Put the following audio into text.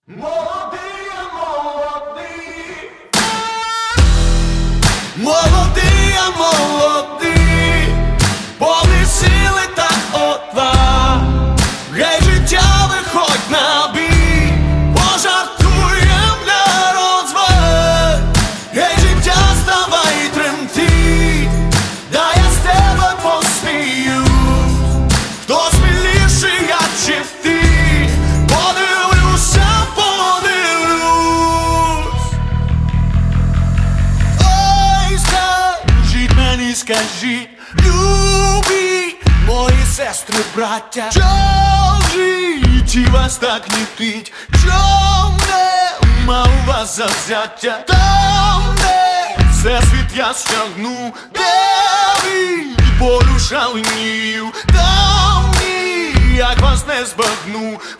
Молодий, молодий, Молодий, я молодий, повний сили та отваг. Гей, життя, виходь на бій, пожартуєм для розваг. Гей, життя, ставай, тремтіть, да я з тебе посміюсь. Хто сміліший, я чи ти? Подивлюся, подивлюсь. Ой, скажіть мені, скажіть, любі мої сестри, браття, що в житті вас так нітить? Чом нема у вас завзяття? Там, де всесвіт я стягну, де від болю шаленію, там ніяк вас не збагну.